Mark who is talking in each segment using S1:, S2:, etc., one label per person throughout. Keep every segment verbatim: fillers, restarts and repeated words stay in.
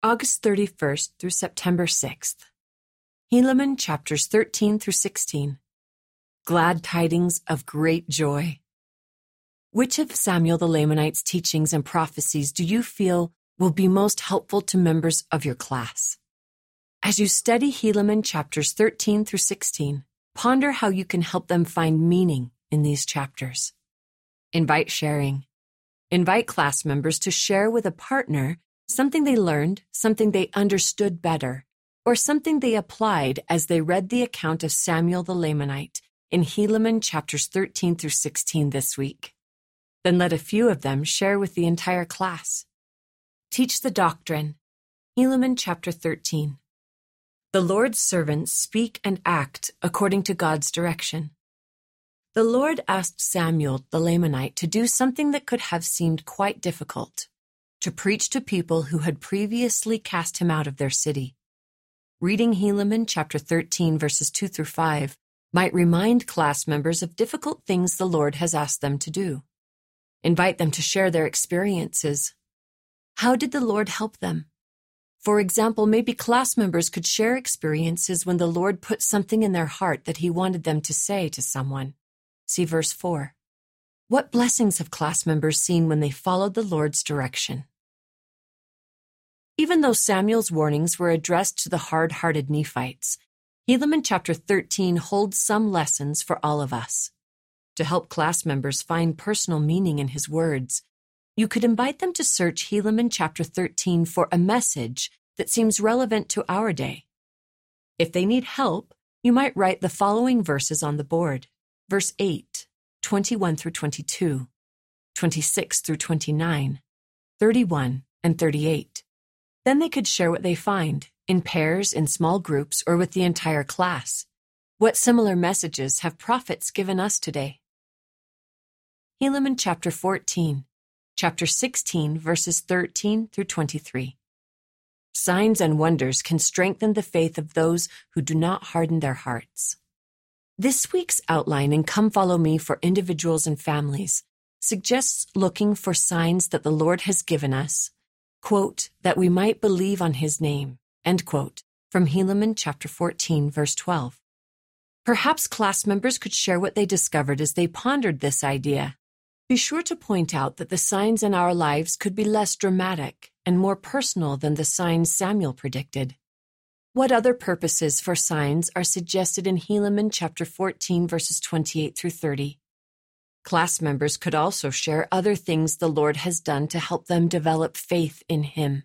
S1: August thirty-first through September sixth. Helaman chapters thirteen through sixteen. Glad tidings of great joy. Which of Samuel the Lamanite's teachings and prophecies do you feel will be most helpful to members of your class? As you study Helaman chapters thirteen through sixteen, ponder how you can help them find meaning in these chapters. Invite sharing. Invite class members to share with a partner something they learned, something they understood better, or something they applied as they read the account of Samuel the Lamanite in Helaman chapters thirteen through sixteen this week. Then let a few of them share with the entire class. Teach the doctrine. Helaman chapter thirteen. The Lord's servants speak and act according to God's direction. The Lord asked Samuel the Lamanite to do something that could have seemed quite difficult, to preach to people who had previously cast him out of their city. Reading Helaman chapter thirteen verses two through five might remind class members of difficult things the Lord has asked them to do. Invite them to share their experiences. How did the Lord help them? For example, maybe class members could share experiences when the Lord put something in their heart that he wanted them to say to someone. See verse four. What blessings have class members seen when they followed the Lord's direction? Even though Samuel's warnings were addressed to the hard-hearted Nephites, Helaman chapter thirteen holds some lessons for all of us. To help class members find personal meaning in his words, you could invite them to search Helaman chapter thirteen for a message that seems relevant to our day. If they need help, you might write the following verses on the board. Verse eight, twenty-one through twenty-two, twenty-six through twenty-nine, thirty-one, and thirty-eight. Then they could share what they find, in pairs, in small groups, or with the entire class. What similar messages have prophets given us today? Helaman chapter fourteen, chapter sixteen, verses thirteen through twenty-three. Signs and wonders can strengthen the faith of those who do not harden their hearts. This week's outline in Come Follow Me for individuals and families suggests looking for signs that the Lord has given us, quote, that we might believe on his name, end quote, from Helaman chapter fourteen, verse twelve. Perhaps class members could share what they discovered as they pondered this idea. Be sure to point out that the signs in our lives could be less dramatic and more personal than the signs Samuel predicted. What other purposes for signs are suggested in Helaman chapter fourteen, verses twenty-eight through thirty? Class members could also share other things the Lord has done to help them develop faith in him.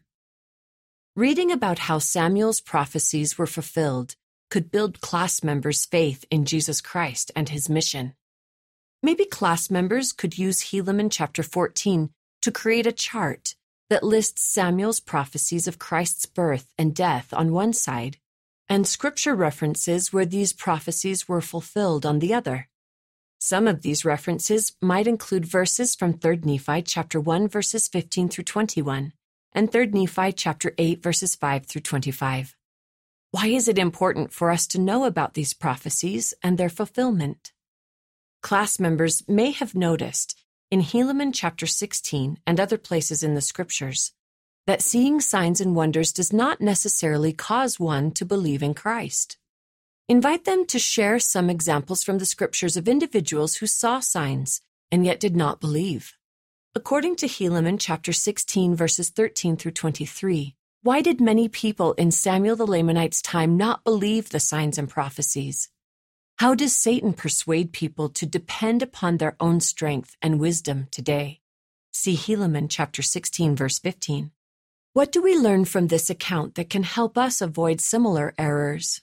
S1: Reading about how Samuel's prophecies were fulfilled could build class members' faith in Jesus Christ and his mission. Maybe class members could use Helaman chapter fourteen to create a chart that lists Samuel's prophecies of Christ's birth and death on one side, and scripture references where these prophecies were fulfilled on the other. Some of these references might include verses from Third Nephi chapter one verses fifteen through twenty-one and Third Nephi chapter eight verses five through twenty-five. Why is it important for us to know about these prophecies and their fulfillment? Class members may have noticed in Helaman chapter sixteen and other places in the scriptures that seeing signs and wonders does not necessarily cause one to believe in Christ. Invite them to share some examples from the scriptures of individuals who saw signs and yet did not believe. According to Helaman chapter sixteen verses thirteen through twenty-three, why did many people in Samuel the Lamanite's time not believe the signs and prophecies? How does Satan persuade people to depend upon their own strength and wisdom today? See Helaman chapter sixteen verse fifteen. What do we learn from this account that can help us avoid similar errors?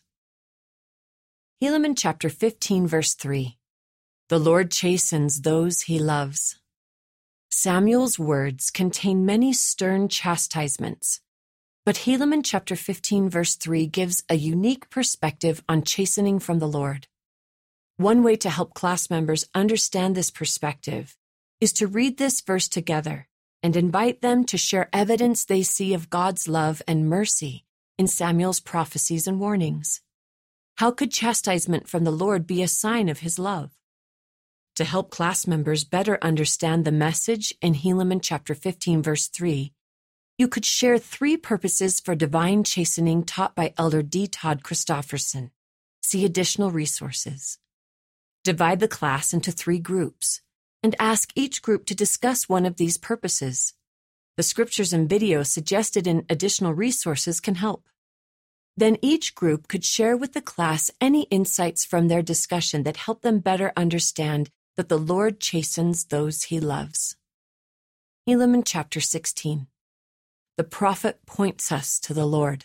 S1: Helaman chapter fifteen verse three. The Lord chastens those he loves. Samuel's words contain many stern chastisements, but Helaman chapter fifteen verse three gives a unique perspective on chastening from the Lord. One way to help class members understand this perspective is to read this verse together and invite them to share evidence they see of God's love and mercy in Samuel's prophecies and warnings. How could chastisement from the Lord be a sign of his love? To help class members better understand the message in Helaman chapter fifteen verse three, You could share three purposes for divine chastening taught by Elder D. Todd Christofferson. See additional resources. Divide the class into three groups and ask each group to discuss one of these purposes. The scriptures and videos suggested in additional resources can help. Then each group could share with the class any insights from their discussion that help them better understand that the Lord chastens those he loves. Helaman chapter sixteen. The prophet points us to the Lord.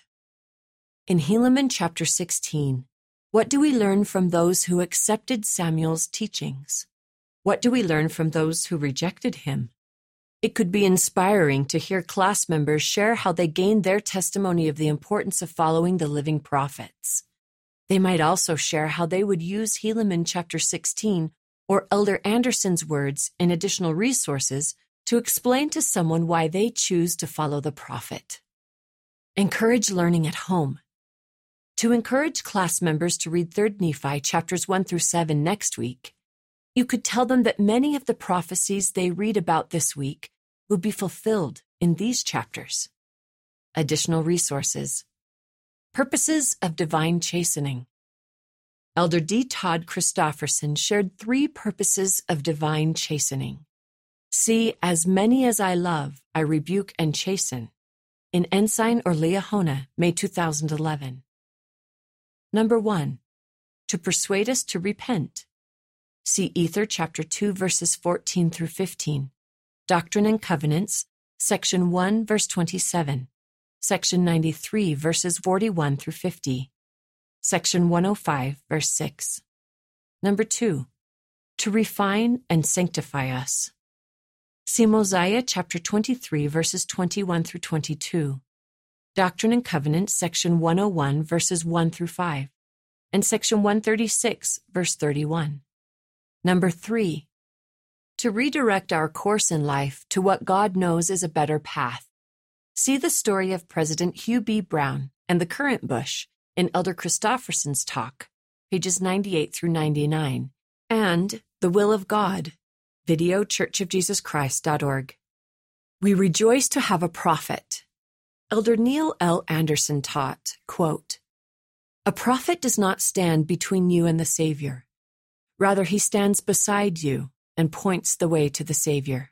S1: In Helaman chapter sixteen, what do we learn from those who accepted Samuel's teachings? What do we learn from those who rejected him? It could be inspiring to hear class members share how they gained their testimony of the importance of following the living prophets. They might also share how they would use Helaman chapter sixteen or Elder Anderson's words in additional resources to explain to someone why they choose to follow the prophet. Encourage learning at home. To encourage class members to read Third Nephi chapters one through seven next week, you could tell them that many of the prophecies they read about this week will be fulfilled in these chapters. Additional resources. Purposes of divine chastening. Elder D. Todd Christofferson shared three purposes of divine chastening. See, As Many as I Love, I Rebuke and Chasten, in Ensign or Liahona, May two thousand eleven. Number one, to persuade us to repent. See Ether chapter two, verses fourteen through fifteen, Doctrine and Covenants, section one, verse twenty-seven, section ninety-three, verses forty-one through fifty, section one oh five, verse six. Number two, to refine and sanctify us. See Mosiah chapter twenty-three, verses twenty-one through twenty-two, Doctrine and Covenants, section one oh one, verses one through five, and section one thirty-six, verse thirty-one. Number three, to redirect our course in life to what God knows is a better path. See the story of President Hugh B. Brown and the current Bush in Elder Christofferson's talk, pages ninety-eight through ninety-nine, and The Will of God, video church of jesus christ dot org. We rejoice to have a prophet. Elder Neil L. Anderson taught, quote, "A prophet does not stand between you and the Savior. Rather, he stands beside you and points the way to the Savior.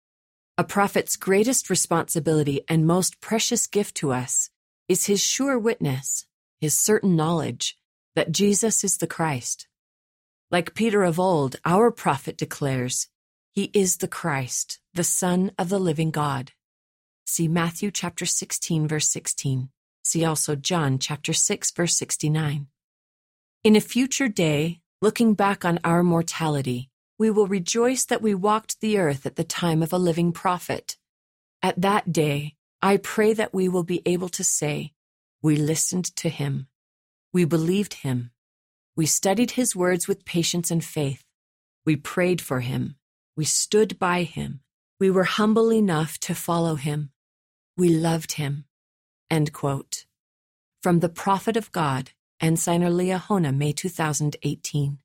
S1: A prophet's greatest responsibility and most precious gift to us is his sure witness, his certain knowledge that Jesus is the Christ. Like Peter of old, our prophet declares, he is the Christ, the Son of the living God. See Matthew chapter sixteen, verse sixteen. See also John chapter six, verse sixty-nine. In a future day, looking back on our mortality, we will rejoice that we walked the earth at the time of a living prophet. At that day, I pray that we will be able to say, we listened to him. We believed him. We studied his words with patience and faith. We prayed for him. We stood by him. We were humble enough to follow him. We loved him." End quote. From the Prophet of God, Ensign or Liahona, May two thousand eighteen.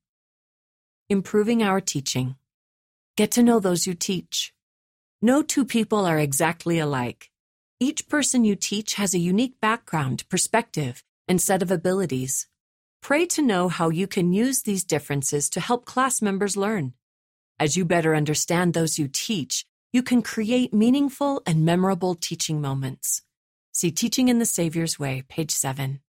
S1: Improving our teaching. Get to know those you teach. No two people are exactly alike. Each person you teach has a unique background, perspective, and set of abilities. Pray to know how you can use these differences to help class members learn. As you better understand those you teach, you can create meaningful and memorable teaching moments. See Teaching in the Savior's Way, page seven.